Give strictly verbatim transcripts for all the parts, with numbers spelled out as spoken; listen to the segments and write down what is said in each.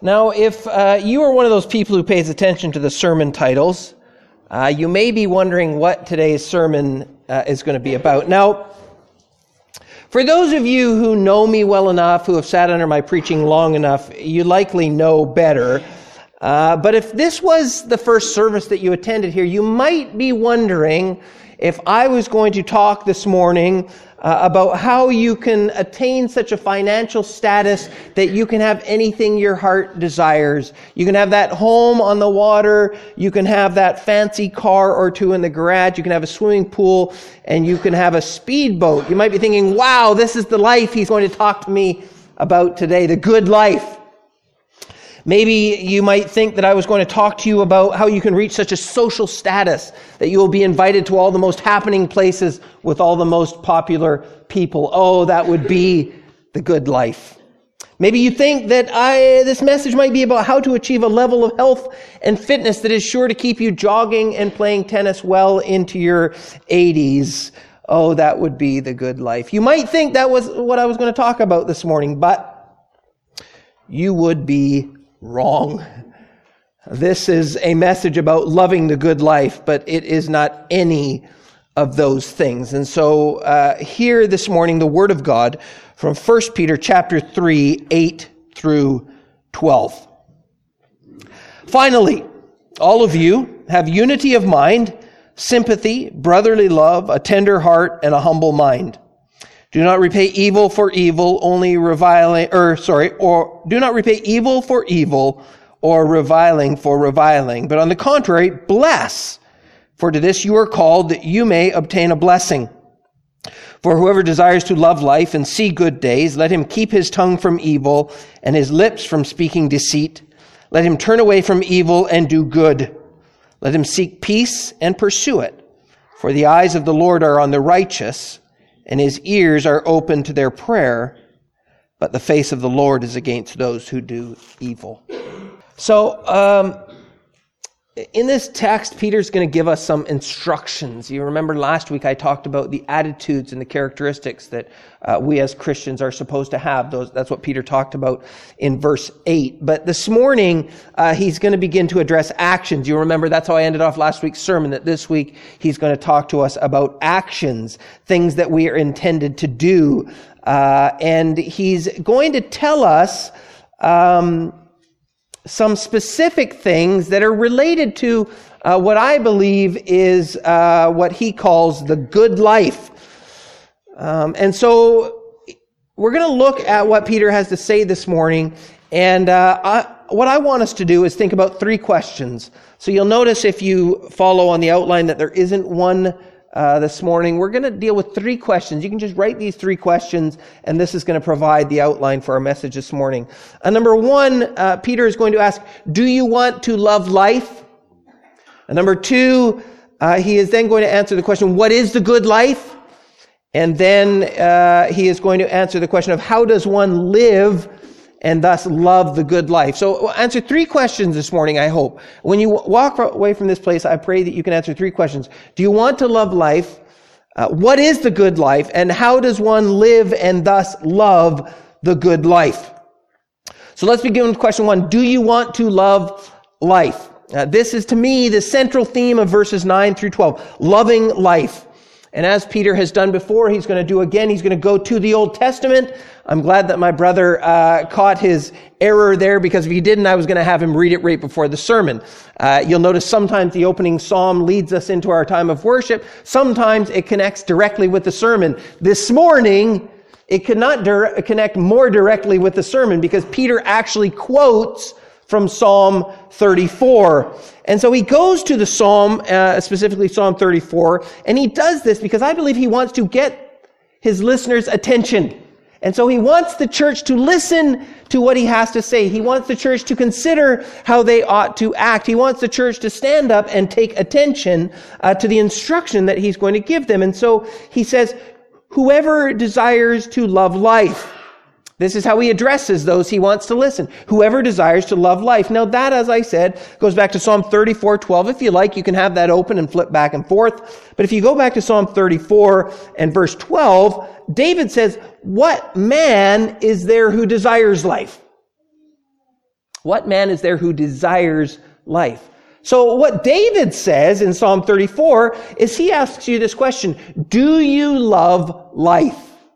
Now, if uh, you are one of those people who pays attention to the sermon titles, uh, you may be wondering what today's sermon uh, is going to be about. Now, for those of you who know me well enough, who have sat under my preaching long enough, you likely know better. Uh, but if this was the first service that you attended here, you might be wondering if I was going to talk this morning uh, about how you can attain such a financial status that you can have anything your heart desires. You can have that home on the water, you can have that fancy car or two in the garage, you can have a swimming pool, and you can have a speedboat. You might be thinking, wow, this is the life he's going to talk to me about today, the good life. Maybe you might think that I was going to talk to you about how you can reach such a social status that you will be invited to all the most happening places with all the most popular people. Oh, that would be the good life. Maybe you think that I, this message might be about how to achieve a level of health and fitness that is sure to keep you jogging and playing tennis well into your eighties. Oh, that would be the good life. You might think that was what I was going to talk about this morning, but you would be wrong. This is a message about loving the good life, but it is not any of those things. And so uh, here this morning, the Word of God from First Peter chapter three, eight through twelve. Finally, all of you have unity of mind, sympathy, brotherly love, a tender heart, and a humble mind. Do not repay evil for evil, only reviling, or sorry, or do not repay evil for evil or reviling for reviling, but on the contrary, bless. For to this you are called, that you may obtain a blessing. For whoever desires to love life and see good days, let him keep his tongue from evil and his lips from speaking deceit. Let him turn away from evil and do good. Let him seek peace and pursue it. For the eyes of the Lord are on the righteous, and his ears are open to their prayer, but the face of the Lord is against those who do evil. So, um, in this text, Peter's going to give us some instructions. You remember last week I talked about the attitudes and the characteristics that uh, we as Christians are supposed to have. Those, that's what Peter talked about in verse eight. But this morning, uh, he's going to begin to address actions. You remember that's how I ended off last week's sermon, that this week he's going to talk to us about actions, things that we are intended to do. Uh, and he's going to tell us um some specific things that are related to uh, what I believe is uh, what he calls the good life. Um, and so we're going to look at what Peter has to say this morning. And uh, I, what I want us to do is think about three questions. So you'll notice if you follow on the outline that there isn't one Uh, this morning. We're going to deal with three questions. You can just write these three questions, and this is going to provide the outline for our message this morning. Uh, number one, uh, Peter is going to ask, do you want to love life? And number two, uh, he is then going to answer the question, what is the good life? And then uh, he is going to answer the question of how does one live and thus love the good life. So we'll answer three questions this morning, I hope. When you walk away from this place, I pray that you can answer three questions. Do you want to love life? Uh, what is the good life? And how does one live and thus love the good life? So let's begin with question one. Do you want to love life? Uh, this is, to me, the central theme of verses nine through twelve. Loving life. And as Peter has done before, he's going to do again. He's going to go to the Old Testament. I'm glad that my brother uh, caught his error there, because if he didn't, I was going to have him read it right before the sermon. Uh, you'll notice sometimes the opening psalm leads us into our time of worship. Sometimes it connects directly with the sermon. This morning, it could not dir- connect more directly with the sermon, because Peter actually quotes from Psalm thirty-four. And so he goes to the Psalm, uh, specifically Psalm thirty-four, and he does this because I believe he wants to get his listeners' attention. And so he wants the church to listen to what he has to say. He wants the church to consider how they ought to act. He wants the church to stand up and take attention uh, to the instruction that he's going to give them. And so he says, whoever desires to love life. This is how he addresses those he wants to listen. Whoever desires to love life. Now that, as I said, goes back to Psalm thirty-four twelve. If you like, you can have that open and flip back and forth. But if you go back to Psalm thirty-four and verse twelve, David says, what man is there who desires life? What man is there who desires life? So what David says in Psalm thirty-four is he asks you this question: do you love life?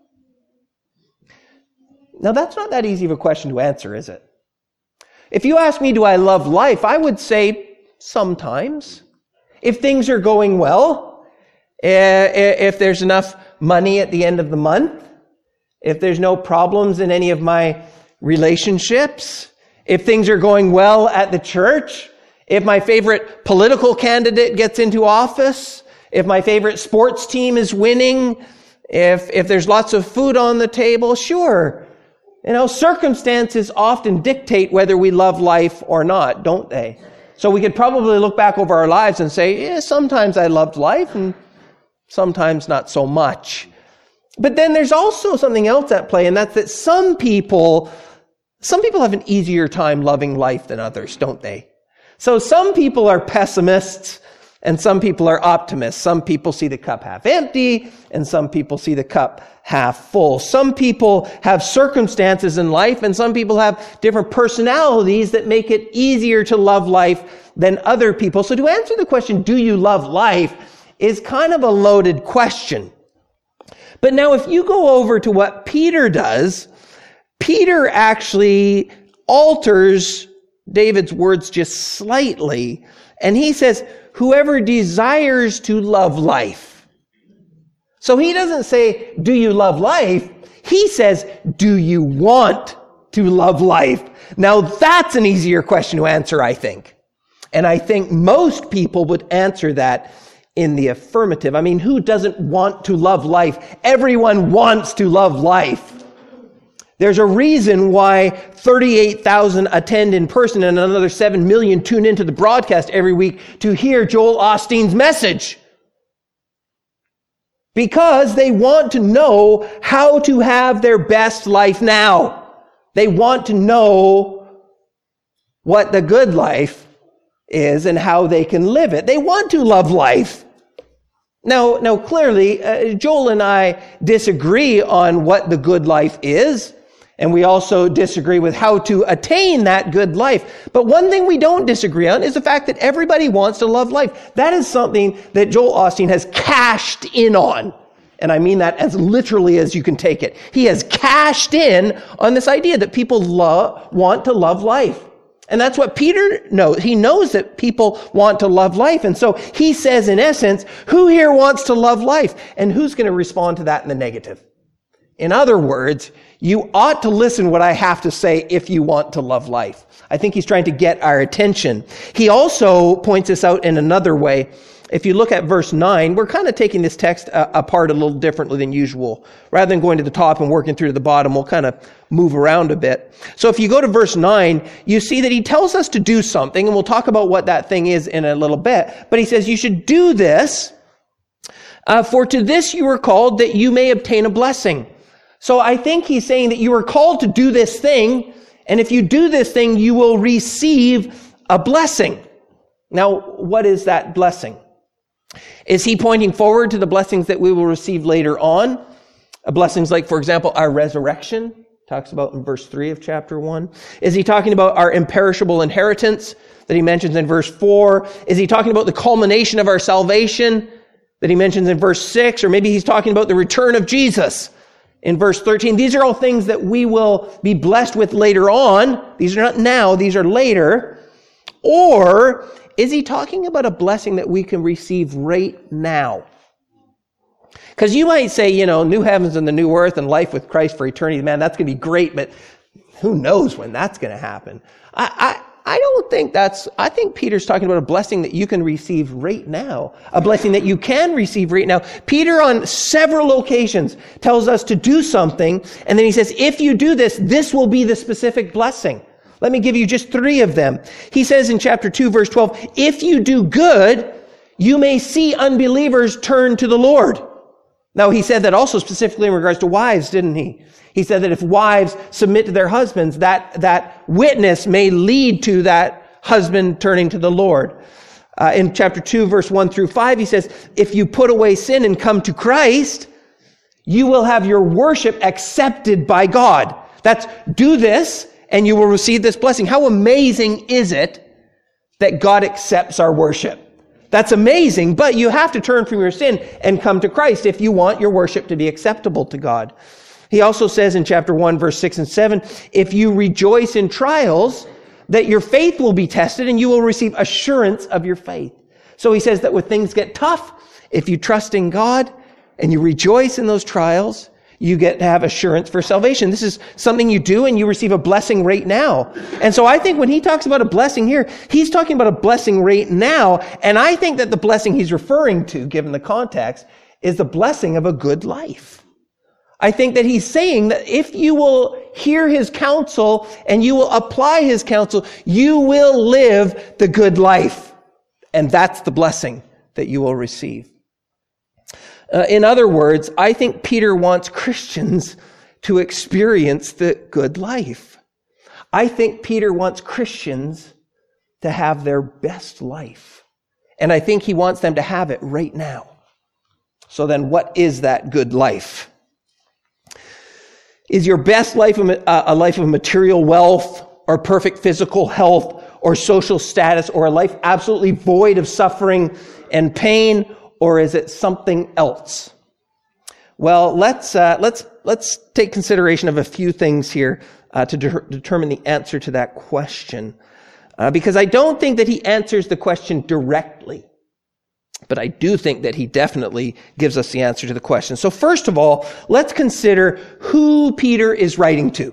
Now that's not that easy of a question to answer, is it? If you ask me, do I love life? I would say sometimes. If things are going well, if there's enough money at the end of the month, if there's no problems in any of my relationships, if things are going well at the church, if my favorite political candidate gets into office, if my favorite sports team is winning, if if there's lots of food on the table, sure. You know, circumstances often dictate whether we love life or not, don't they? So we could probably look back over our lives and say, yeah, sometimes I loved life and sometimes not so much. But then there's also something else at play, and that's that some people, some people have an easier time loving life than others, don't they? So some people are pessimists and some people are optimists. Some people see the cup half empty and some people see the cup half full. Some people have circumstances in life and some people have different personalities that make it easier to love life than other people. So to answer the question, do you love life, is kind of a loaded question. But now if you go over to what Peter does, Peter actually alters David's words just slightly, and he says, whoever desires to love life. So he doesn't say, do you love life? He says, do you want to love life? Now that's an easier question to answer, I think. And I think most people would answer that in the affirmative. I mean, who doesn't want to love life? Everyone wants to love life. There's a reason why thirty-eight thousand attend in person and another seven million tune into the broadcast every week to hear Joel Osteen's message. Because they want to know how to have their best life now. They want to know what the good life is and how they can live it. They want to love life. Now, now clearly, uh, Joel and I disagree on what the good life is. And we also disagree with how to attain that good life. But one thing we don't disagree on is the fact that everybody wants to love life. That is something that Joel Osteen has cashed in on. And I mean that as literally as you can take it. He has cashed in on this idea that people love, want to love life. And that's what Peter knows. He knows that people want to love life. And so he says, in essence, who here wants to love life? And who's going to respond to that in the negative? In other words, you ought to listen what I have to say if you want to love life. I think he's trying to get our attention. He also points this out in another way. If you look at verse nine, we're kind of taking this text uh, apart a little differently than usual. Rather than going to the top and working through to the bottom, we'll kind of move around a bit. So if you go to verse nine, you see that he tells us to do something, and we'll talk about what that thing is in a little bit. But he says, you should do this, uh, for to this you were called, that you may obtain a blessing. So I think he's saying that you are called to do this thing, and if you do this thing, you will receive a blessing. Now, what is that blessing? Is he pointing forward to the blessings that we will receive later on? Uh, blessings like, for example, our resurrection, talks about in verse three of chapter one. Is he talking about our imperishable inheritance that he mentions in verse four? Is he talking about the culmination of our salvation that he mentions in verse six? Or maybe he's talking about the return of Jesus in verse thirteen. These are all things that we will be blessed with later on. These are not now, these are later. Or is he talking about a blessing that we can receive right now? Because you might say, you know, new heavens and the new earth and life with Christ for eternity, man, that's going to be great, but who knows when that's going to happen? I, I, I don't think that's, I think Peter's talking about a blessing that you can receive right now. A blessing that you can receive right now. Peter on several occasions tells us to do something, and then he says, if you do this, this will be the specific blessing. Let me give you just three of them. He says in chapter two, verse twelve, if you do good, you may see unbelievers turn to the Lord. Now, he said that also specifically in regards to wives, didn't he? He said that if wives submit to their husbands, that, that witness may lead to that husband turning to the Lord. Uh, in chapter two, verse one through five, he says, if you put away sin and come to Christ, you will have your worship accepted by God. That's do this, and you will receive this blessing. How amazing is it that God accepts our worship? That's amazing, but you have to turn from your sin and come to Christ if you want your worship to be acceptable to God. He also says in chapter one, verse six and seven, if you rejoice in trials, that your faith will be tested and you will receive assurance of your faith. So he says that when things get tough, if you trust in God and you rejoice in those trials, you get to have assurance for salvation. This is something you do and you receive a blessing right now. And so I think when he talks about a blessing here, he's talking about a blessing right now. And I think that the blessing he's referring to, given the context, is the blessing of a good life. I think that he's saying that if you will hear his counsel and you will apply his counsel, you will live the good life. And that's the blessing that you will receive. Uh, in other words, I think Peter wants Christians to experience the good life. I think Peter wants Christians to have their best life. And I think he wants them to have it right now. So then what is that good life? Is your best life a life of material wealth or perfect physical health or social status or a life absolutely void of suffering and pain? Or is it something else? Well, let's uh, let's let's take consideration of a few things here uh, to de- determine the answer to that question, uh, because I don't think that he answers the question directly, but I do think that he definitely gives us the answer to the question. So, first of all, let's consider who Peter is writing to.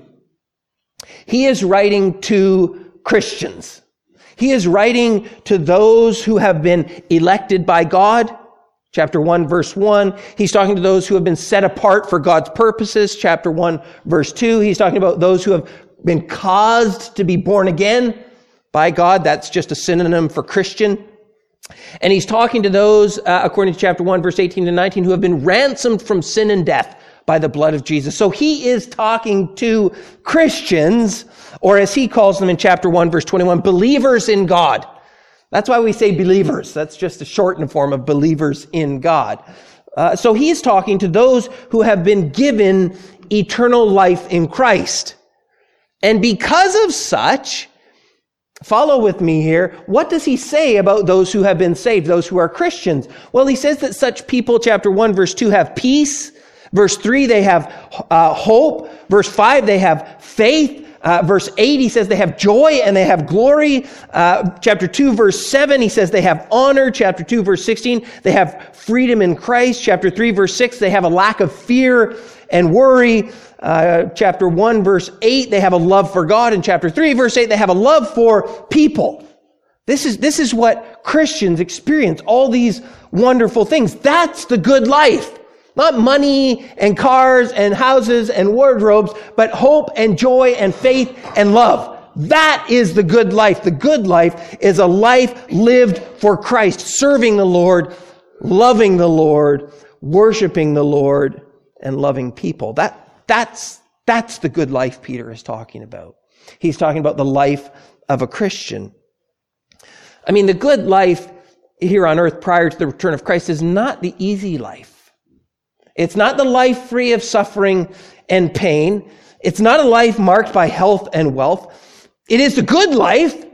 He is writing to Christians. He is writing to those who have been elected by God. Chapter one, verse one, he's talking to those who have been set apart for God's purposes. Chapter one, verse two, he's talking about those who have been caused to be born again by God. That's just a synonym for Christian. And he's talking to those, uh, according to chapter one, verse eighteen to nineteen, who have been ransomed from sin and death by the blood of Jesus. So he is talking to Christians, or as he calls them in chapter one, verse twenty-one, believers in God. That's why we say believers. That's just a shortened form of believers in God. Uh, so he's talking to those who have been given eternal life in Christ. And because of such, follow with me here, what does he say about those who have been saved, those who are Christians? Well, he says that such people, chapter one, verse two, have peace. Verse three, they have uh, hope. Verse five, they have faith. Uh, verse eight, he says they have joy and they have glory. Uh, chapter two, verse seven, he says they have honor. Chapter two, verse sixteen, they have freedom in Christ. Chapter three, verse six, they have a lack of fear and worry. Uh, chapter one, verse eight, they have a love for God. And chapter three, verse eight, they have a love for people. This is, this is what Christians experience. All these wonderful things. That's the good life. Not money and cars and houses and wardrobes, but hope and joy and faith and love. That is the good life. The good life is a life lived for Christ, serving the Lord, loving the Lord, worshiping the Lord, and loving people. That, that's, that's the good life Peter is talking about. He's talking about the life of a Christian. I mean, the good life here on earth prior to the return of Christ is not the easy life. It's not the life free of suffering and pain. It's not a life marked by health and wealth. It is the good life,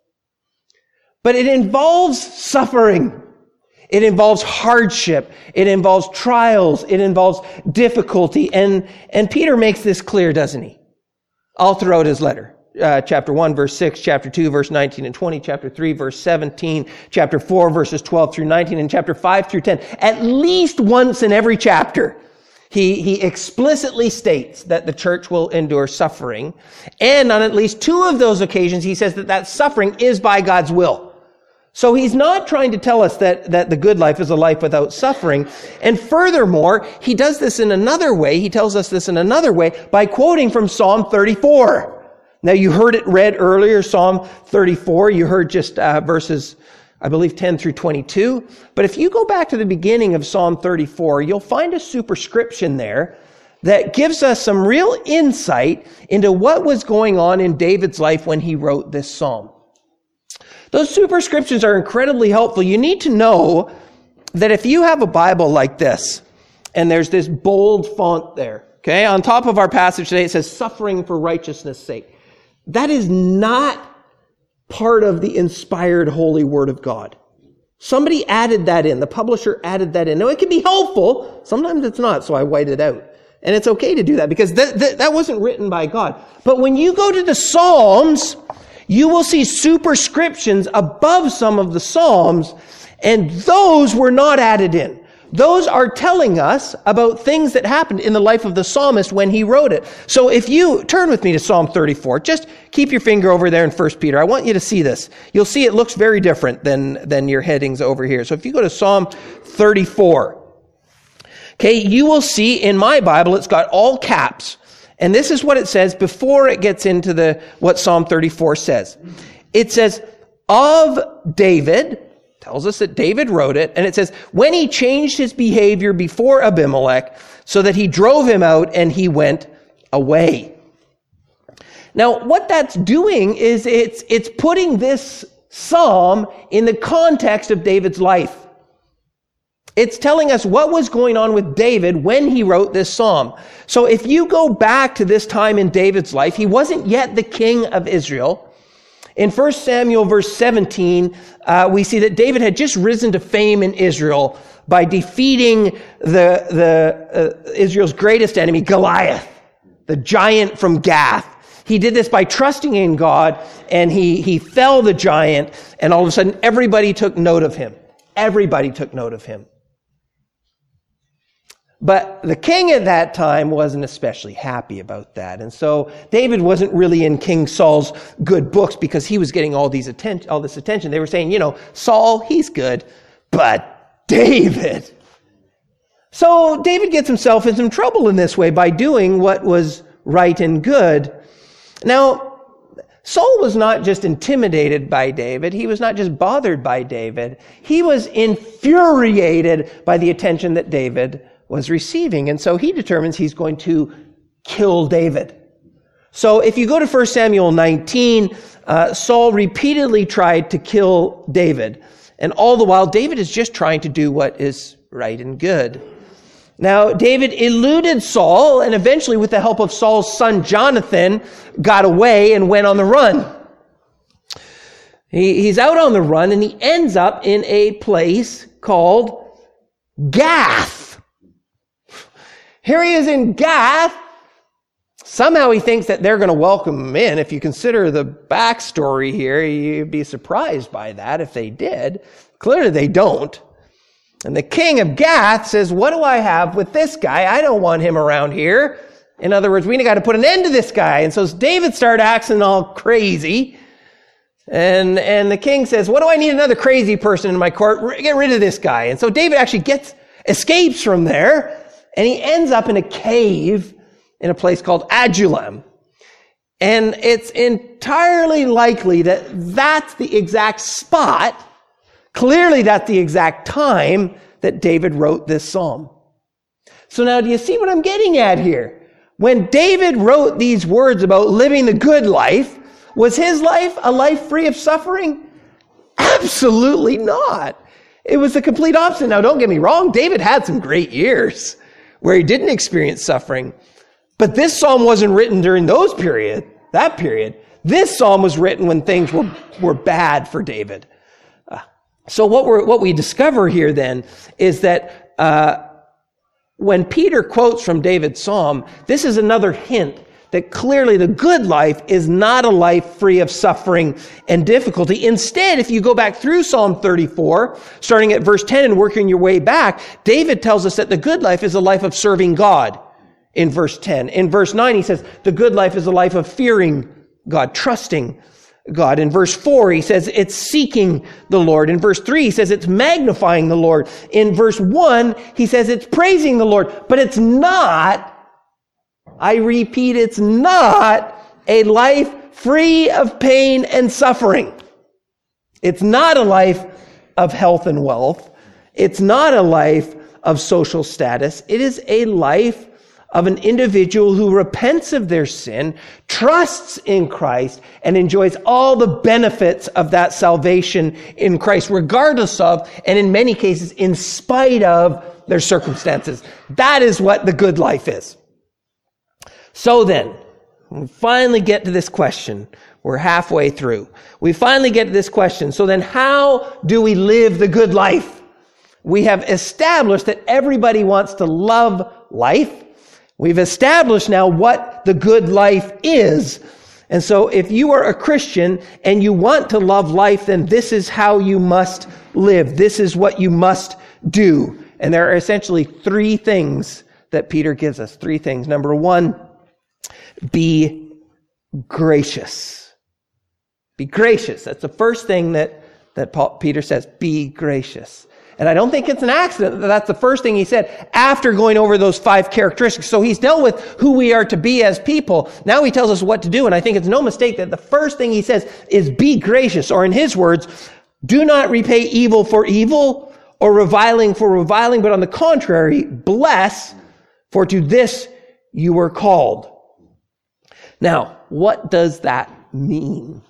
but it involves suffering. It involves hardship. It involves trials. It involves difficulty. And, and Peter makes this clear, doesn't he? All throughout his letter. Uh, chapter one, verse six, chapter two, verse nineteen and twenty, chapter three, verse seventeen, chapter four, verses twelve through nineteen, and chapter five through ten. At least once in every chapter, he, he explicitly states that the church will endure suffering. And on at least two of those occasions, he says that that suffering is by God's will. So he's not trying to tell us that, that the good life is a life without suffering. And furthermore, he does this in another way. He tells us this in another way by quoting from Psalm thirty-four. Now, you heard it read earlier, Psalm thirty-four. You heard just uh, verses, I believe, ten through twenty-two. But if you go back to the beginning of Psalm thirty-four, you'll find a superscription there that gives us some real insight into what was going on in David's life when he wrote this psalm. Those superscriptions are incredibly helpful. You need to know that if you have a Bible like this, and there's this bold font there, okay, on top of our passage today, it says, suffering for righteousness' sake. That is not part of the inspired holy word of God. Somebody added that in. The publisher added that in. Now, it can be helpful. Sometimes it's not, so I white it out. And it's okay to do that because th- th- that wasn't written by God. But when you go to the Psalms, you will see superscriptions above some of the Psalms, and those were not added in. Those are telling us about things that happened in the life of the psalmist when he wrote it. So if you turn with me to Psalm thirty-four, just keep your finger over there in First Peter. I want you to see this. You'll see it looks very different than, than your headings over here. So if you go to Psalm thirty-four, okay, you will see in my Bible, it's got all caps. And this is what it says before it gets into the what Psalm thirty-four says. It says, of David, tells us that David wrote it, and it says, when he changed his behavior before Abimelech, so that he drove him out and he went away. Now, what that's doing is it's, it's putting this psalm in the context of David's life. It's telling us what was going on with David when he wrote this psalm. So if you go back to this time in David's life, he wasn't yet the king of Israel. In First Samuel verse seventeen, uh, we see that David had just risen to fame in Israel by defeating the, the uh, Israel's greatest enemy, Goliath, the giant from Gath. He did this by trusting in God, and he, he fell the giant, and all of a sudden everybody took note of him. Everybody took note of him. But the king at that time wasn't especially happy about that. And so David wasn't really in King Saul's good books because he was getting all these atten- all this attention. They were saying, you know, Saul, he's good, but David. So David gets himself in some trouble in this way by doing what was right and good. Now, Saul was not just intimidated by David. He was not just bothered by David. He was infuriated by the attention that David was receiving. And so he determines he's going to kill David. So if you go to First Samuel nineteen, uh, Saul repeatedly tried to kill David. And all the while, David is just trying to do what is right and good. Now, David eluded Saul, and eventually, with the help of Saul's son Jonathan, got away and went on the run. He, he's out on the run, and he ends up in a place called Gath. Here he is in Gath. Somehow he thinks that they're going to welcome him in. If you consider the backstory here, you'd be surprised by that if they did. Clearly they don't. And the king of Gath says, what do I have with this guy? I don't want him around here. In other words, we got to put an end to this guy. And so David started acting all crazy. And, and the king says, what do I need another crazy person in my court? Get rid of this guy. And so David actually gets, escapes from there. And he ends up in a cave in a place called Adullam. And it's entirely likely that that's the exact spot, clearly that's the exact time that David wrote this psalm. So now do you see what I'm getting at here? When David wrote these words about living the good life, was his life a life free of suffering? Absolutely not. It was the complete opposite. Now don't get me wrong, David had some great years where he didn't experience suffering. But this psalm wasn't written during those period, that period. This psalm was written when things were, were bad for David. Uh, so what we're, what we discover here then is that, uh, when Peter quotes from David's psalm, this is another hint that clearly the good life is not a life free of suffering and difficulty. Instead, if you go back through Psalm thirty-four, starting at verse ten and working your way back, David tells us that the good life is a life of serving God in verse ten. In verse nine, he says the good life is a life of fearing God, trusting God. In verse four, he says it's seeking the Lord. In verse three, he says it's magnifying the Lord. In verse one, he says it's praising the Lord. But it's not, I repeat, it's not a life free of pain and suffering. It's not a life of health and wealth. It's not a life of social status. It is a life of an individual who repents of their sin, trusts in Christ, and enjoys all the benefits of that salvation in Christ, regardless of, and in many cases, in spite of their circumstances. That is what the good life is. So then, We finally get to this question. We're halfway through. We finally get to this question. So then how do we live the good life? We have established that everybody wants to love life. We've established now what the good life is. And so if you are a Christian and you want to love life, then this is how you must live. This is what you must do. And there are essentially three things that Peter gives us. Three things. Number one, be gracious. Be gracious. That's the first thing that, that Paul, Peter says. Be gracious. And I don't think it's an accident that that's the first thing he said after going over those five characteristics. So he's dealt with who we are to be as people. Now he tells us what to do. And I think it's no mistake that the first thing he says is be gracious. Or in his words, do not repay evil for evil or reviling for reviling, but on the contrary, bless, for to this you were called. Now, what does that mean?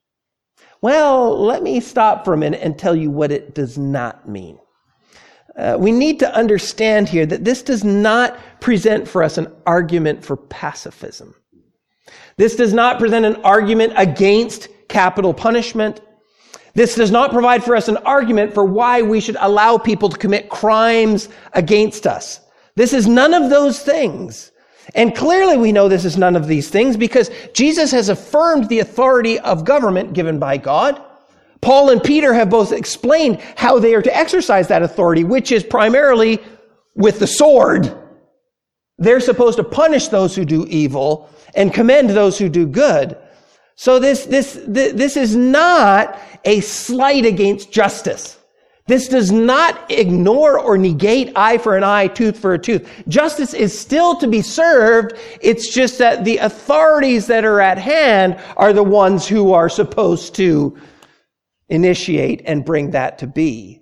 Well, let me stop for a minute and tell you what it does not mean. Uh, we need to understand here that this does not present for us an argument for pacifism. This does not present an argument against capital punishment. This does not provide for us an argument for why we should allow people to commit crimes against us. This is none of those things. And clearly we know this is none of these things because Jesus has affirmed the authority of government given by God. Paul and Peter have both explained how they are to exercise that authority, which is primarily with the sword. They're supposed to punish those who do evil and commend those who do good. So this, this, this is not a slight against justice. This does not ignore or negate eye for an eye, tooth for a tooth. Justice is still to be served. It's just that the authorities that are at hand are the ones who are supposed to initiate and bring that to be.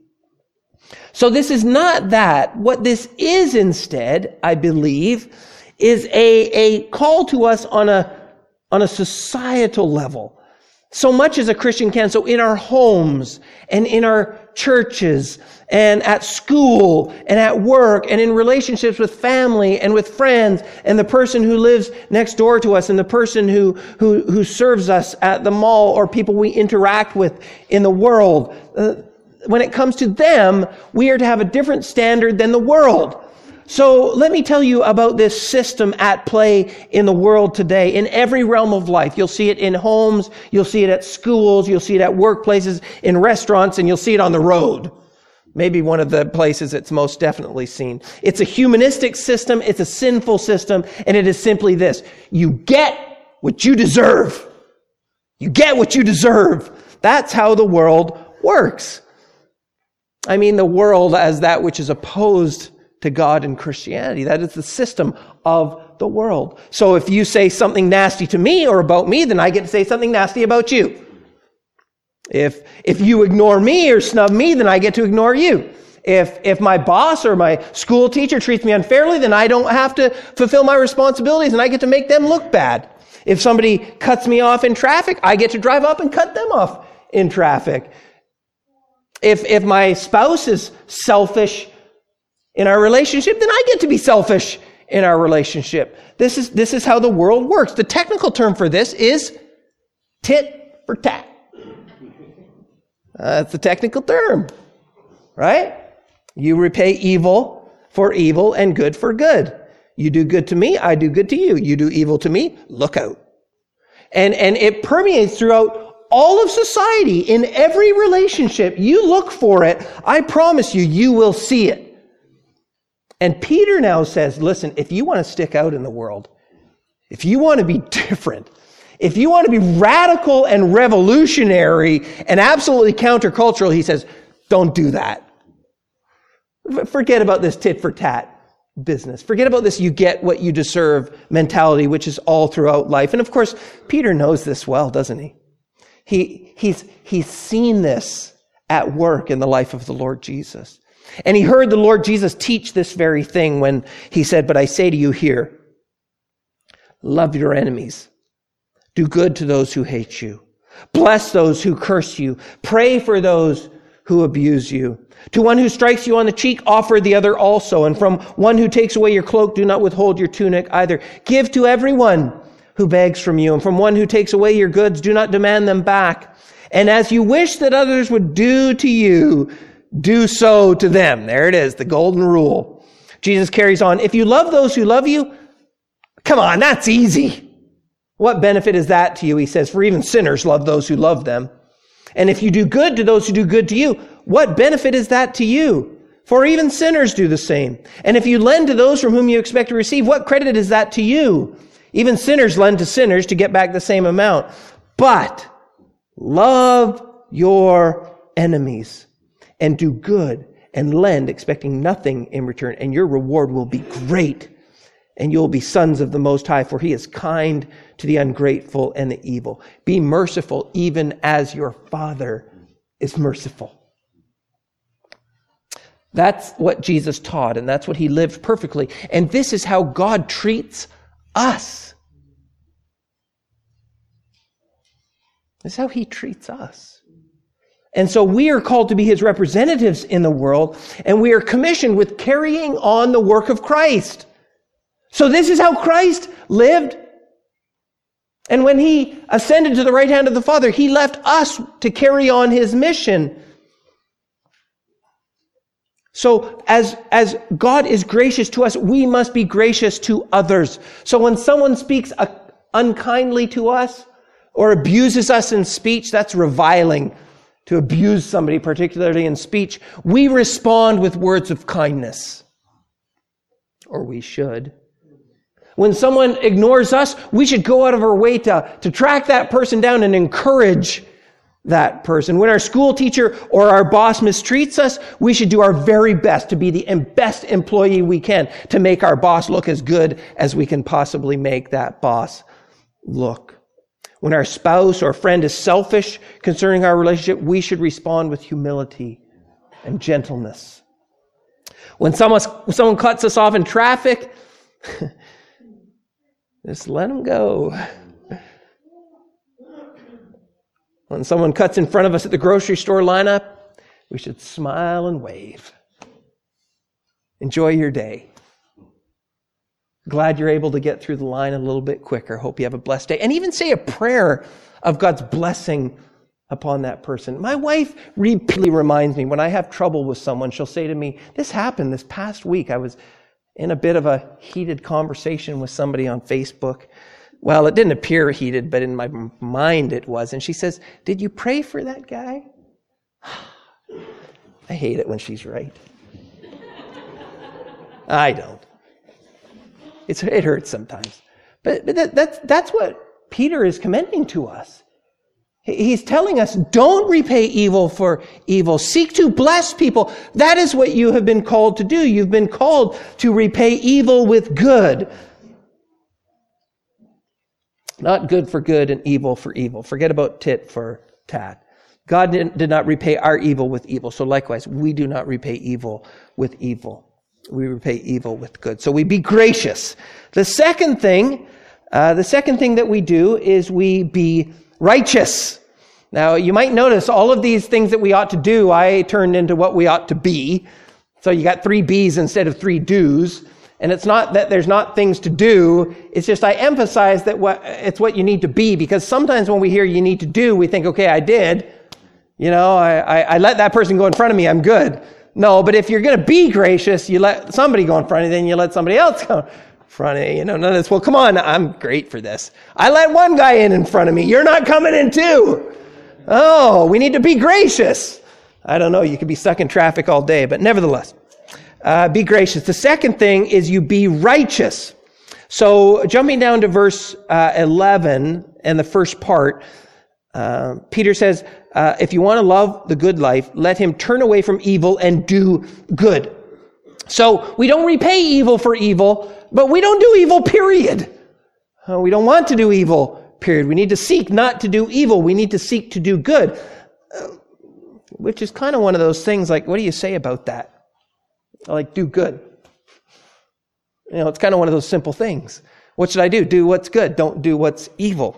So this is not that. What this is instead, I believe, is a, a call to us on a, on a societal level. So much as a Christian can. So in our homes and in our churches and at school and at work and in relationships with family and with friends and the person who lives next door to us and the person who, who, who serves us at the mall or people we interact with in the world. Uh, when it comes to them, we are to have a different standard than the world. So let me tell you about this system at play in the world today, in every realm of life. You'll see it in homes, you'll see it at schools, you'll see it at workplaces, in restaurants, and you'll see it on the road. Maybe one of the places it's most definitely seen. It's a humanistic system, it's a sinful system, and it is simply this. You get what you deserve. You get what you deserve. That's how the world works. I mean the world as that which is opposed to God and Christianity. That is the system of the world. So if you say something nasty to me or about me, then I get to say something nasty about you. If if you ignore me or snub me, then I get to ignore you. If if my boss or my school teacher treats me unfairly, then I don't have to fulfill my responsibilities and I get to make them look bad. If somebody cuts me off in traffic, I get to drive up and cut them off in traffic. If if my spouse is selfish in our relationship, then I get to be selfish in our relationship. This is, this is how the world works. The technical term for this is tit for tat. Uh, that's the technical term, right? You repay evil for evil and good for good. You do good to me, I do good to you. You do evil to me, look out. And, and it permeates throughout all of society. In every relationship, you look for it. I promise you, you will see it. And Peter now says, listen, if you want to stick out in the world, if you want to be different, if you want to be radical and revolutionary and absolutely countercultural, he says, don't do that. Forget about this tit for tat business. Forget about this you get what you deserve mentality, which is all throughout life. And of course, Peter knows this well, doesn't he? He, he's, he's seen this at work in the life of the Lord Jesus. And he heard the Lord Jesus teach this very thing when he said, but I say to you here, love your enemies. Do good to those who hate you. Bless those who curse you. Pray for those who abuse you. To one who strikes you on the cheek, offer the other also. And from one who takes away your cloak, do not withhold your tunic either. Give to everyone who begs from you, and from one who takes away your goods, do not demand them back. And as you wish that others would do to you, do so to them. There it is, the golden rule. Jesus carries on, if you love those who love you, come on, that's easy. What benefit is that to you? He says, for even sinners love those who love them. And if you do good to those who do good to you, what benefit is that to you? For even sinners do the same. And if you lend to those from whom you expect to receive, what credit is that to you? Even sinners lend to sinners to get back the same amount. But love your enemies and do good and lend, expecting nothing in return, and your reward will be great. And you'll be sons of the Most High, for he is kind to the ungrateful and the evil. Be merciful, even as your Father is merciful. That's what Jesus taught, and that's what he lived perfectly. And this is how God treats us. This is how he treats us. And so we are called to be his representatives in the world, and we are commissioned with carrying on the work of Christ. So this is how Christ lived. And when he ascended to the right hand of the Father, he left us to carry on his mission. So as, as God is gracious to us, we must be gracious to others. So when someone speaks unkindly to us or abuses us in speech, that's reviling. To abuse somebody, particularly in speech, we respond with words of kindness. Or we should. When someone ignores us, we should go out of our way to, to track that person down and encourage that person. When our school teacher or our boss mistreats us, we should do our very best to be the best employee we can to make our boss look as good as we can possibly make that boss look. When our spouse or friend is selfish concerning our relationship, we should respond with humility and gentleness. When someone, when someone cuts us off in traffic, just let them go. When someone cuts in front of us at the grocery store lineup, we should smile and wave. Enjoy your day. Glad you're able to get through the line a little bit quicker. Hope you have a blessed day. And even say a prayer of God's blessing upon that person. My wife repeatedly reminds me when I have trouble with someone, she'll say to me, this happened this past week. I was in a bit of a heated conversation with somebody on Facebook. Well, it didn't appear heated, but in my mind it was. And she says, did you pray for that guy? I hate it when she's right. I don't. It's, it hurts sometimes. But, but that, that's, that's what Peter is commending to us. He's telling us, don't repay evil for evil. Seek to bless people. That is what you have been called to do. You've been called to repay evil with good. Not good for good and evil for evil. Forget about tit for tat. God did, did not repay our evil with evil. So likewise, we do not repay evil with evil. We repay evil with good. So we be gracious. The second thing, uh, the second thing that we do is we be righteous. Now, you might notice all of these things that we ought to do, I turned into what we ought to be. So you got three B's instead of three do's. And it's not that there's not things to do. It's just I emphasize that what, it's what you need to be. Because sometimes when we hear you need to do, we think, okay, I did. You know, I, I, I let that person go in front of me. I'm good. No, but if you're going to be gracious, you let somebody go in front of you, then you let somebody else go in front of you. You know, none of this, well, come on, I'm great for this. I let one guy in in front of me. You're not coming in too. Oh, we need to be gracious. I don't know, you could be stuck in traffic all day, but nevertheless, uh, be gracious. The second thing is you be righteous. So jumping down to verse uh, eleven and the first part, uh, Peter says, Uh, if you want to love the good life, let him turn away from evil and do good. So we don't repay evil for evil, but we don't do evil, period. Uh, we don't want to do evil, period. We need to seek not to do evil. We need to seek to do good, uh, which is kind of one of those things like, what do you say about that? Like, do good. You know, it's kind of one of those simple things. What should I do? Do what's good. Don't do what's evil.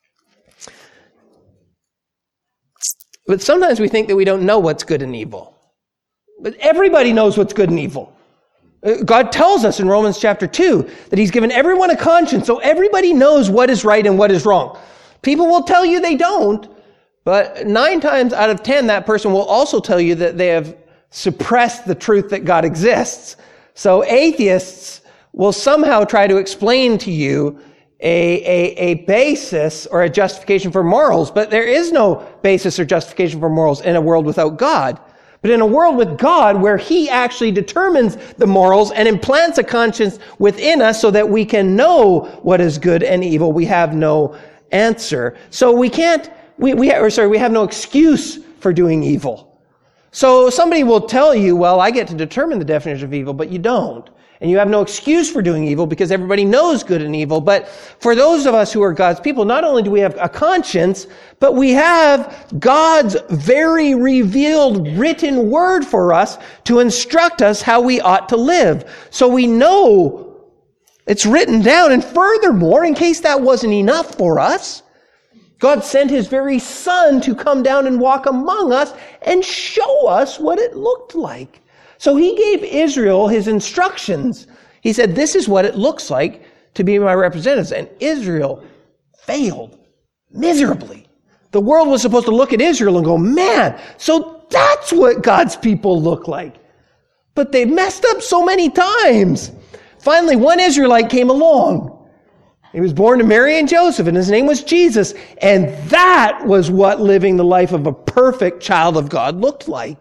But sometimes we think that we don't know what's good and evil. But everybody knows what's good and evil. God tells us in Romans chapter two that he's given everyone a conscience, so everybody knows what is right and what is wrong. People will tell you they don't, but nine times out of ten, that person will also tell you that they have suppressed the truth that God exists. So atheists will somehow try to explain to you a, a, a basis or a justification for morals, but there is no basis or justification for morals in a world without God. But in a world with God, where he actually determines the morals and implants a conscience within us so that we can know what is good and evil, we have no answer. So we can't, we, we, or sorry, we have no excuse for doing evil. So somebody will tell you, well, I get to determine the definition of evil, but you don't. And you have no excuse for doing evil because everybody knows good and evil. But for those of us who are God's people, not only do we have a conscience, but we have God's very revealed written word for us to instruct us how we ought to live. So we know it's written down. And furthermore, in case that wasn't enough for us, God sent his very Son to come down and walk among us and show us what it looked like. So he gave Israel his instructions. He said, this is what it looks like to be my representatives. And Israel failed miserably. The world was supposed to look at Israel and go, man, so that's what God's people look like. But they messed up so many times. Finally, one Israelite came along. He was born to Mary and Joseph, and his name was Jesus. And that was what living the life of a perfect child of God looked like.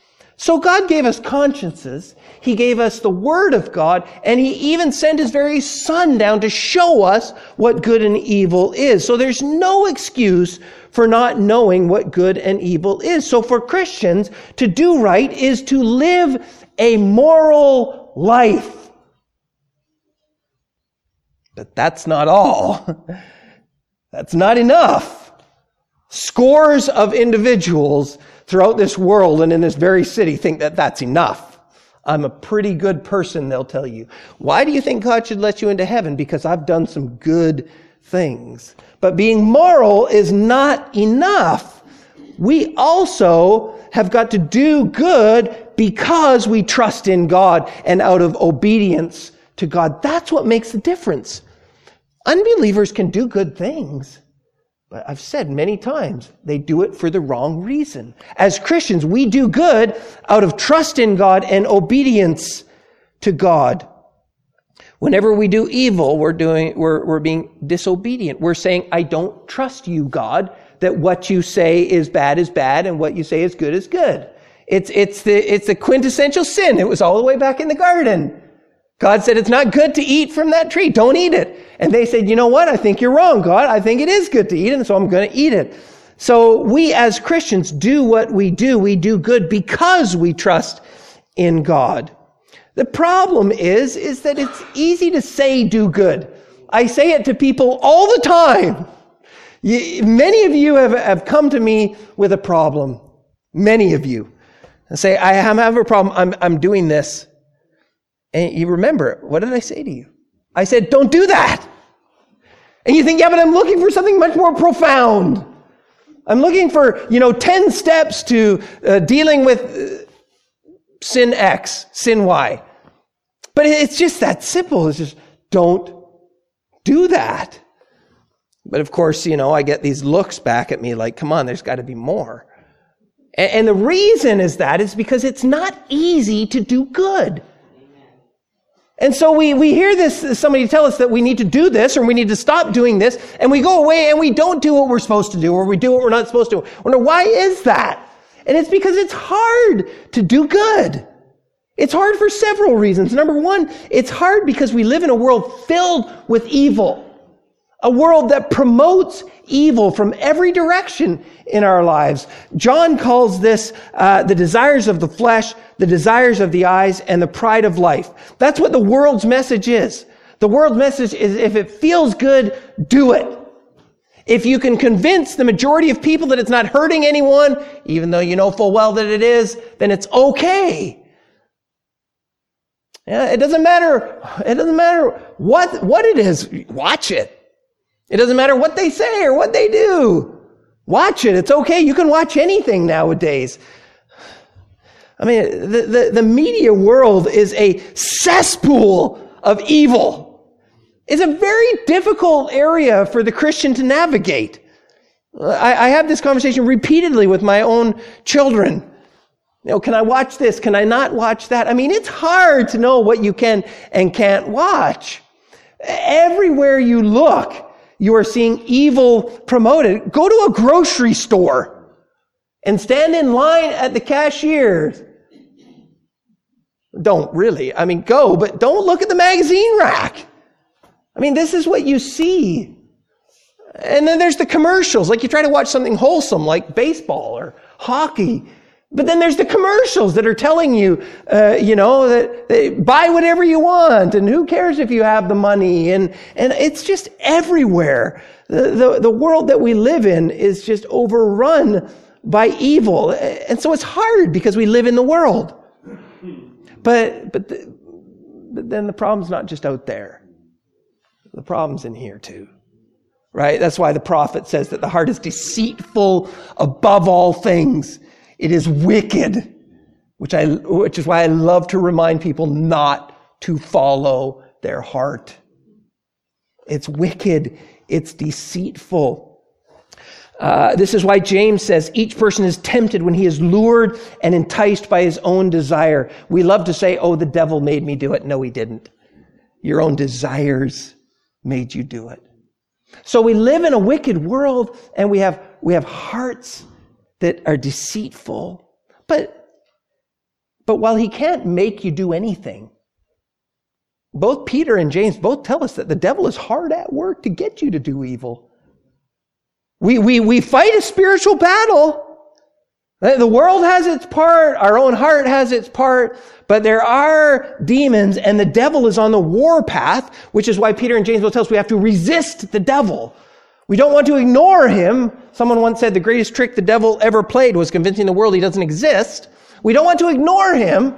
So God gave us consciences, he gave us the Word of God, and he even sent his very Son down to show us what good and evil is. So there's no excuse for not knowing what good and evil is. So for Christians, to do right is to live a moral life. But that's not all. That's not enough. Scores of individuals throughout this world and in this very city think that that's enough. I'm a pretty good person, they'll tell you. Why do you think God should let you into heaven? Because I've done some good things. But being moral is not enough. We also have got to do good because we trust in God and out of obedience to God. That's what makes the difference. Unbelievers can do good things. But I've said many times, they do it for the wrong reason. As Christians, we do good out of trust in God and obedience to God. Whenever we do evil, we're doing, we're, we're being disobedient. We're saying, I don't trust you, God, that what you say is bad is bad and what you say is good is good. It's, it's the, it's the quintessential sin. It was all the way back in the garden. God said, it's not good to eat from that tree. Don't eat it. And they said, you know what? I think you're wrong, God. I think it is good to eat, and so I'm going to eat it. So we as Christians do what we do. We do good because we trust in God. The problem is, is that it's easy to say do good. I say it to people all the time. You, many of you have, have come to me with a problem. Many of you. And say, I have a problem. I'm, I'm doing this. And you remember, what did I say to you? I said, don't do that. And you think, yeah, but I'm looking for something much more profound. I'm looking for, you know, ten steps to uh, dealing with uh, sin X, sin Y. But it's just that simple. It's just, don't do that. But of course, you know, I get these looks back at me like, come on, there's got to be more. And, and the reason is that is because it's not easy to do good. And so we, we hear this, somebody tell us that we need to do this or we need to stop doing this, and we go away and we don't do what we're supposed to do, or we do what we're not supposed to do. I wonder, why is that? And it's because it's hard to do good. It's hard for several reasons. Number one, it's hard because we live in a world filled with evil. A world that promotes evil from every direction in our lives. John calls this uh, the desires of the flesh, the desires of the eyes, and the pride of life. That's what the world's message is. The world's message is, if it feels good, do it. If you can convince the majority of people that it's not hurting anyone, even though you know full well that it is, then it's okay. Yeah, it doesn't matter. It doesn't matter what, what it is. Watch it. It doesn't matter what they say or what they do. Watch it. It's okay. You can watch anything nowadays. I mean, the, the, the media world is a cesspool of evil. It's a very difficult area for the Christian to navigate. I, I have this conversation repeatedly with my own children. You know, can I watch this? Can I not watch that? I mean, it's hard to know what you can and can't watch. Everywhere you look, you are seeing evil promoted. Go to a grocery store and stand in line at the cashier. Don't really. I mean, go, but don't look at the magazine rack. I mean, this is what you see. And then there's the commercials. Like you try to watch something wholesome like baseball or hockey. But then there's the commercials that are telling you, uh, you know, that, that buy whatever you want and who cares if you have the money. And, and it's just everywhere. The, the, the world that we live in is just overrun by evil. And so it's hard because we live in the world. But, but, the, but then the problem's not just out there. The problem's in here too. Right? That's why the prophet says that the heart is deceitful above all things. It is wicked, which I, which is why I love to remind people not to follow their heart. It's wicked. It's deceitful. Uh, this is why James says each person is tempted when he is lured and enticed by his own desire. We love to say, oh, the devil made me do it. No, he didn't. Your own desires made you do it. So we live in a wicked world and we have, we have hearts that are deceitful. But, but while he can't make you do anything, both Peter and James both tell us that the devil is hard at work to get you to do evil. We, we, we fight a spiritual battle. The world has its part, our own heart has its part, but there are demons and the devil is on the war path, which is why Peter and James will tell us we have to resist the devil. We don't want to ignore him. Someone once said the greatest trick the devil ever played was convincing the world he doesn't exist. We don't want to ignore him,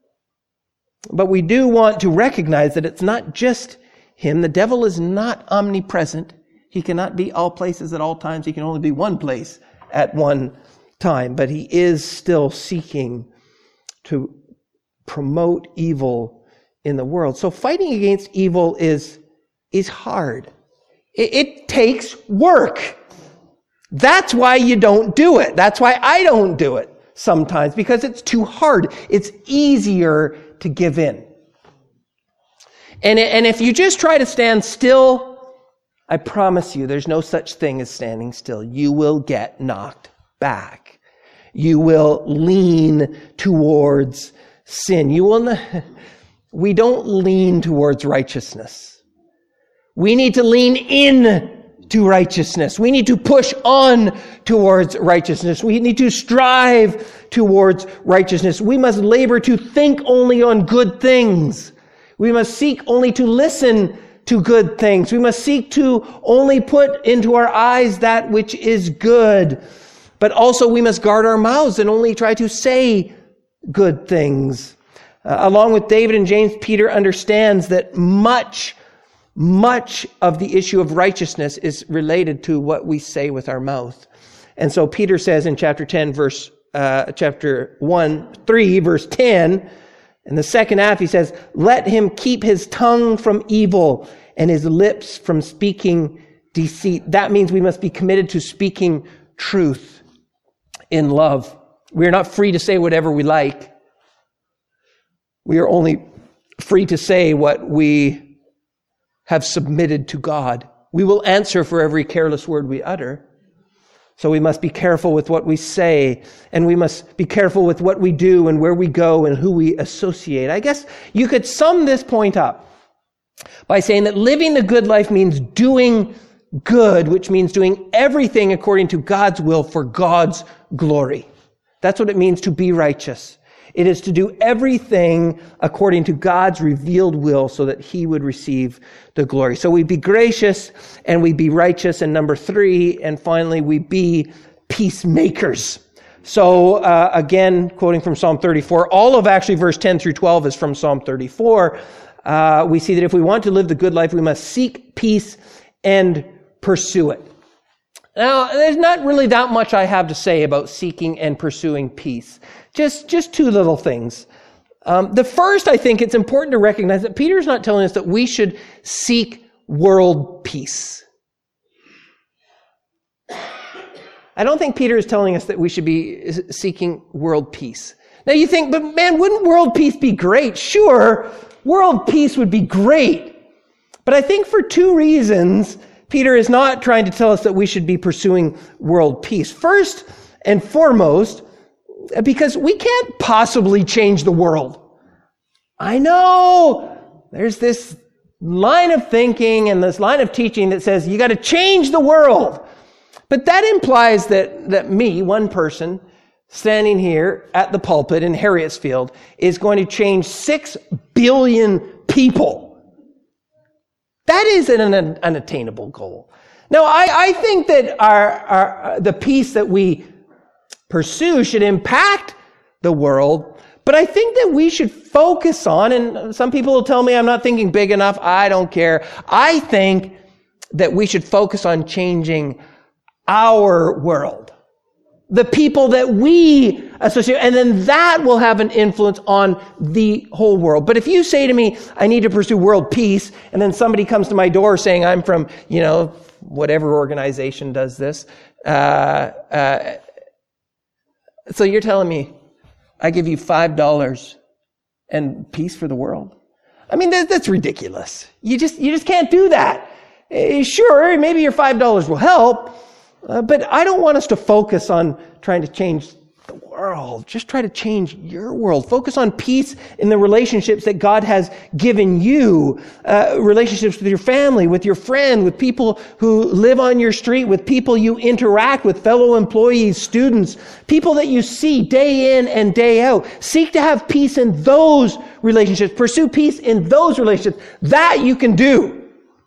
but we do want to recognize that it's not just him. The devil is not omnipresent. He cannot be all places at all times. He can only be one place at one time, but he is still seeking to promote evil in the world. So fighting against evil is, is hard. It, it takes work. That's why you don't do it. That's why I don't do it sometimes, because it's too hard. It's easier to give in. And, and if you just try to stand still, I promise you there's no such thing as standing still. You will get knocked back. You will lean towards sin. You will not, we don't lean towards righteousness. We need to lean in to righteousness. We need to push on towards righteousness. We need to strive towards righteousness. We must labor to think only on good things. We must seek only to listen to good things. We must seek to only put into our eyes that which is good. But also we must guard our mouths and only try to say good things. Uh, along with David and James, Peter understands that much, much of the issue of righteousness is related to what we say with our mouth. And so Peter says in chapter ten, verse, uh, chapter one, three, verse ten, in the second half, he says, let him keep his tongue from evil and his lips from speaking deceit. That means we must be committed to speaking truth in love. We are not free to say whatever we like. We are only free to say what we have submitted to God. We will answer for every careless word we utter. So we must be careful with what we say, and we must be careful with what we do and where we go and who we associate. I guess you could sum this point up by saying that living the good life means doing good, which means doing everything according to God's will for God's glory. That's what it means to be righteous. It is to do everything according to God's revealed will so that he would receive the glory. So we be gracious and we be righteous. And number three, and finally, we be peacemakers. So uh, again, quoting from Psalm thirty-four, all of actually verse ten through twelve is from Psalm thirty-four. Uh, we see that if we want to live the good life, we must seek peace and pursue it. Now, there's not really that much I have to say about seeking and pursuing peace. Just, just two little things. Um, the first, I think it's important to recognize that Peter's not telling us that we should seek world peace. I don't think Peter is telling us that we should be seeking world peace. Now you think, but man, wouldn't world peace be great? Sure, world peace would be great. But I think for two reasons, Peter is not trying to tell us that we should be pursuing world peace. First and foremost, because we can't possibly change the world. I know there's this line of thinking and this line of teaching that says you got to change the world. But that implies that, that me, one person, standing here at the pulpit in Harrietsfield, is going to change six billion people. That is an unattainable goal. Now, I, I think that our, our the peace that we pursue should impact the world, but I think that we should focus on, and some people will tell me I'm not thinking big enough, I don't care. I think that we should focus on changing our world. The people that we associate, and then that will have an influence on the whole world. But if you say to me, I need to pursue world peace, and then somebody comes to my door saying I'm from, you know, whatever organization does this, uh, uh, so you're telling me I give you five dollars and peace for the world? I mean, that, that's ridiculous. You just, you just can't do that. Uh, sure, maybe your five dollars will help, uh, but I don't want us to focus on trying to change the world. Just try to change your world. Focus on peace in the relationships that God has given you. Uh, relationships with your family, with your friend, with people who live on your street, with people you interact with, fellow employees, students, people that you see day in and day out. Seek to have peace in those relationships. Pursue peace in those relationships. That you can do.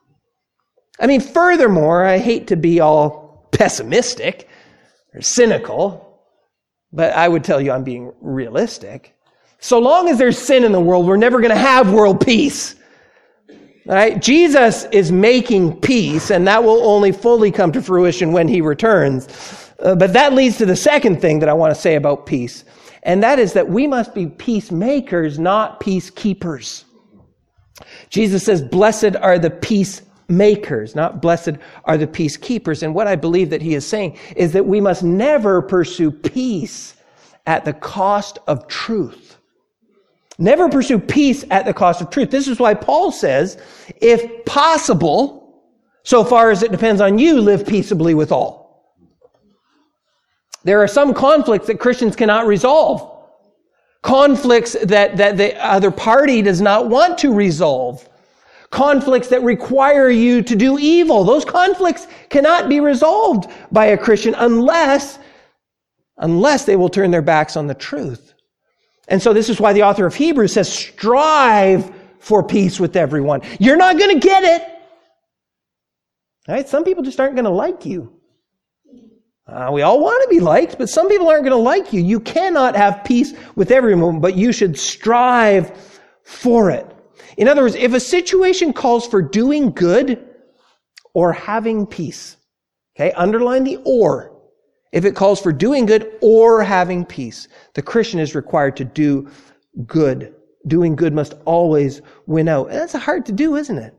I mean, furthermore, I hate to be all pessimistic or cynical, but I would tell you I'm being realistic. So long as there's sin in the world, we're never going to have world peace. All right? Jesus is making peace, and that will only fully come to fruition when he returns. Uh, but that leads to the second thing that I want to say about peace, and that is that we must be peacemakers, not peacekeepers. Jesus says, blessed are the peacemakers, not blessed are the peacekeepers. And what I believe that he is saying is that we must never pursue peace at the cost of truth. Never pursue peace at the cost of truth. This is why Paul says, if possible, so far as it depends on you, live peaceably with all. There are some conflicts that Christians cannot resolve. Conflicts that, that the other party does not want to resolve. Conflicts that require you to do evil. Those conflicts cannot be resolved by a Christian unless, unless they will turn their backs on the truth. And so this is why the author of Hebrews says, strive for peace with everyone. You're not going to get it. All right? Some people just aren't going to like you. Uh, we all want to be liked, but some people aren't going to like you. You cannot have peace with everyone, but you should strive for it. In other words, if a situation calls for doing good or having peace, okay, underline the or. If it calls for doing good or having peace, the Christian is required to do good. Doing good must always win out. And that's hard to do, isn't it?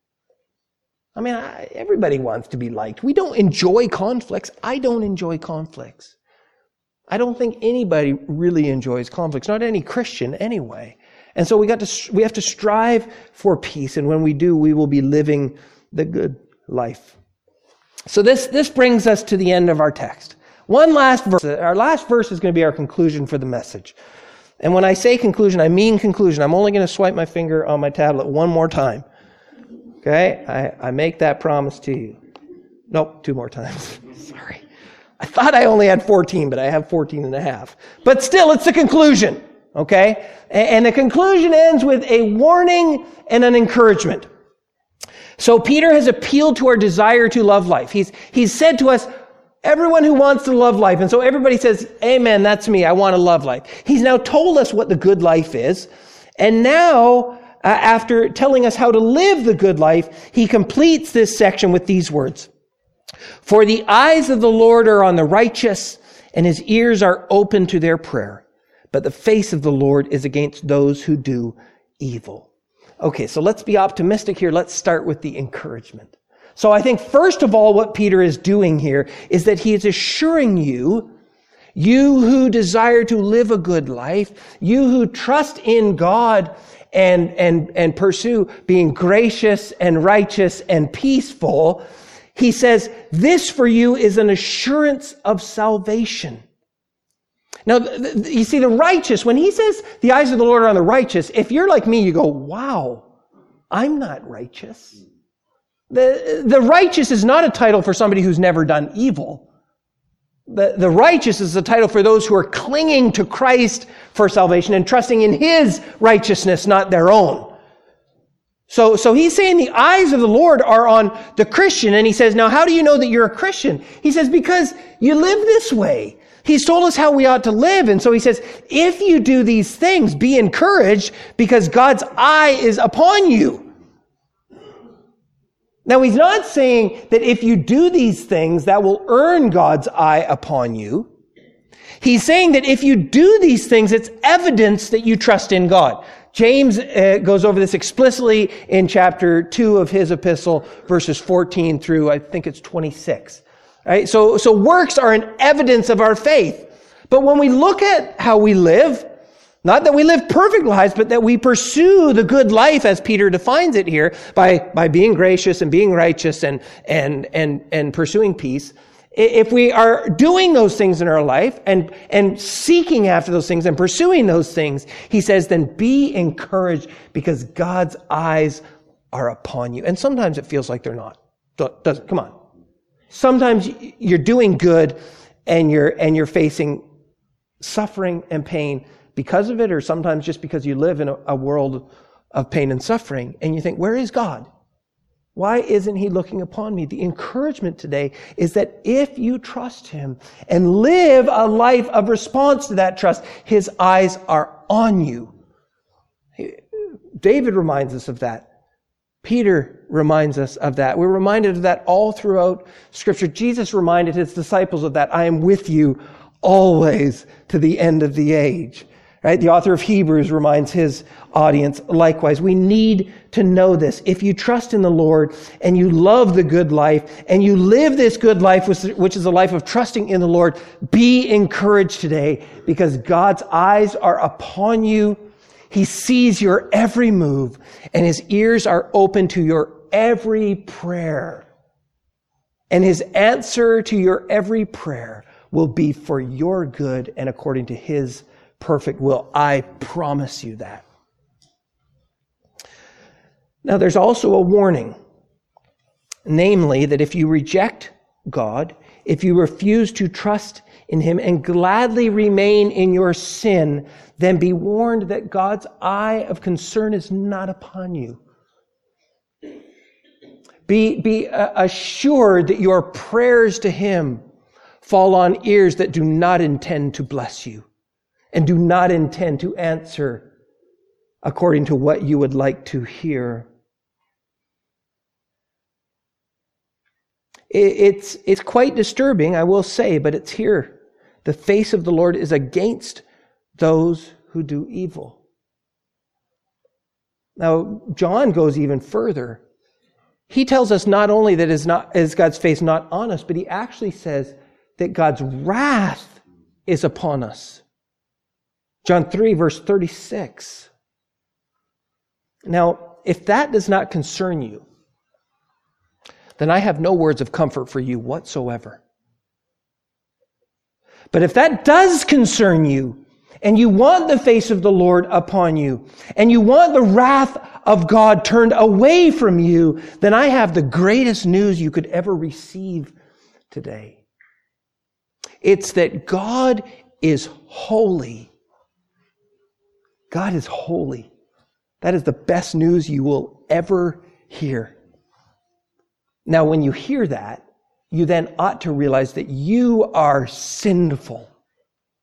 I mean, I, everybody wants to be liked. We don't enjoy conflicts. I don't enjoy conflicts. I don't think anybody really enjoys conflicts, not any Christian anyway. And so we got to we have to strive for peace, and when we do, we will be living the good life. So this this brings us to the end of our text. One last verse. Our last verse is going to be our conclusion for the message. And when I say conclusion, I mean conclusion. I'm only going to swipe my finger on my tablet one more time. Okay? I, I make that promise to you. Nope, two more times. Sorry. I thought I only had fourteen, but I have fourteen and a half. But still, it's the conclusion. Okay? And the conclusion ends with a warning and an encouragement. So Peter has appealed to our desire to love life. He's, he's said to us, everyone who wants to love life. And so everybody says, amen, that's me. I want to love life. He's now told us what the good life is. And now, uh, after telling us how to live the good life, he completes this section with these words. For the eyes of the Lord are on the righteous, and his ears are open to their prayer. But the face of the Lord is against those who do evil. Okay, so let's be optimistic here. Let's start with the encouragement. So I think first of all, what Peter is doing here is that he is assuring you, you who desire to live a good life, you who trust in God and, and, and pursue being gracious and righteous and peaceful, he says, this for you is an assurance of salvation. Now, you see, the righteous, when he says the eyes of the Lord are on the righteous, if you're like me, you go, wow, I'm not righteous. The, the righteous is not a title for somebody who's never done evil. The, the righteous is a title for those who are clinging to Christ for salvation and trusting in his righteousness, not their own. So, so he's saying the eyes of the Lord are on the Christian, and he says, now how do you know that you're a Christian? He says, because you live this way. He's told us how we ought to live, and so he says, if you do these things, be encouraged, because God's eye is upon you. Now, he's not saying that if you do these things, that will earn God's eye upon you. He's saying that if you do these things, it's evidence that you trust in God. James uh, goes over this explicitly in chapter two of his epistle, verses fourteen through, I think it's twenty-six. Right? So, so works are an evidence of our faith. But when we look at how we live, not that we live perfect lives, but that we pursue the good life as Peter defines it here by, by being gracious and being righteous and, and, and, and pursuing peace. If we are doing those things in our life and, and seeking after those things and pursuing those things, he says, then be encouraged because God's eyes are upon you. And sometimes it feels like they're not. Doesn't, come on. Sometimes you're doing good and you're, and you're facing suffering and pain because of it, or sometimes just because you live in a, a world of pain and suffering, and you think, where is God? Why isn't he looking upon me? The encouragement today is that if you trust him and live a life of response to that trust, his eyes are on you. David reminds us of that. Peter reminds us of that. We're reminded of that all throughout Scripture. Jesus reminded his disciples of that. I am with you always to the end of the age. Right? The author of Hebrews reminds his audience likewise. We need to know this. If you trust in the Lord and you love the good life and you live this good life, which is a life of trusting in the Lord, be encouraged today because God's eyes are upon you. He sees your every move and his ears are open to your every prayer. And his answer to your every prayer will be for your good and according to his perfect will. I promise you that. Now, there's also a warning, namely that if you reject God, if you refuse to trust in him and gladly remain in your sin, then be warned that God's eye of concern is not upon you. Be, be uh, assured that your prayers to him fall on ears that do not intend to bless you and do not intend to answer according to what you would like to hear. It's, it's quite disturbing, I will say, but it's here. The face of the Lord is against those who do evil. Now, John goes even further. He tells us not only that is not is God's face not on us, but he actually says that God's wrath is upon us. John three, verse thirty-six. Now, if that does not concern you, then I have no words of comfort for you whatsoever. But if that does concern you, and you want the face of the Lord upon you, and you want the wrath of God turned away from you, then I have the greatest news you could ever receive today. It's that God is holy. God is holy. That is the best news you will ever hear. Now, when you hear that, you then ought to realize that you are sinful.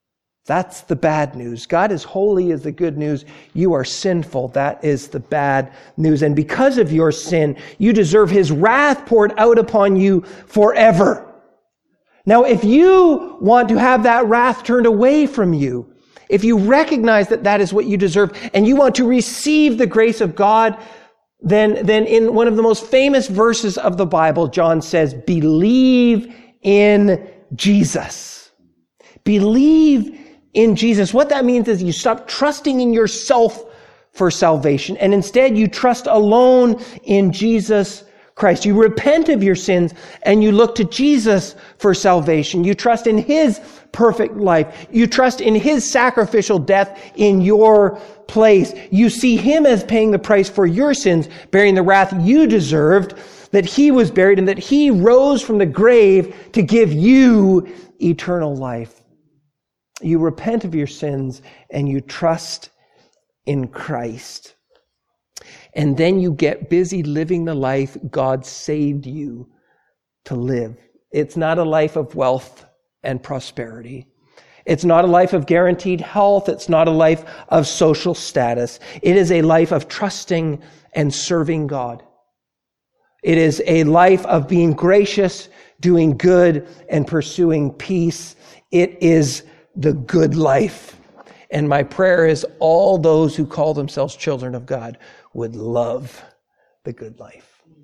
That's the bad news. God is holy is the good news. You are sinful. That is the bad news. And because of your sin, you deserve his wrath poured out upon you forever. Now, if you want to have that wrath turned away from you, if you recognize that that is what you deserve, and you want to receive the grace of God, then, then in one of the most famous verses of the Bible, John says, believe in Jesus. Believe in Jesus. What that means is you stop trusting in yourself for salvation, and instead you trust alone in Jesus Christ. You repent of your sins and you look to Jesus for salvation. You trust in his perfect life. You trust in his sacrificial death in your place. You see him as paying the price for your sins, bearing the wrath you deserved, that he was buried and that he rose from the grave to give you eternal life. You repent of your sins and you trust in Christ. And then you get busy living the life God saved you to live. It's not a life of wealth and prosperity. It's not a life of guaranteed health. It's not a life of social status. It is a life of trusting and serving God. It is a life of being gracious, doing good, and pursuing peace. It is the good life. And my prayer is all those who call themselves children of God would love the good life.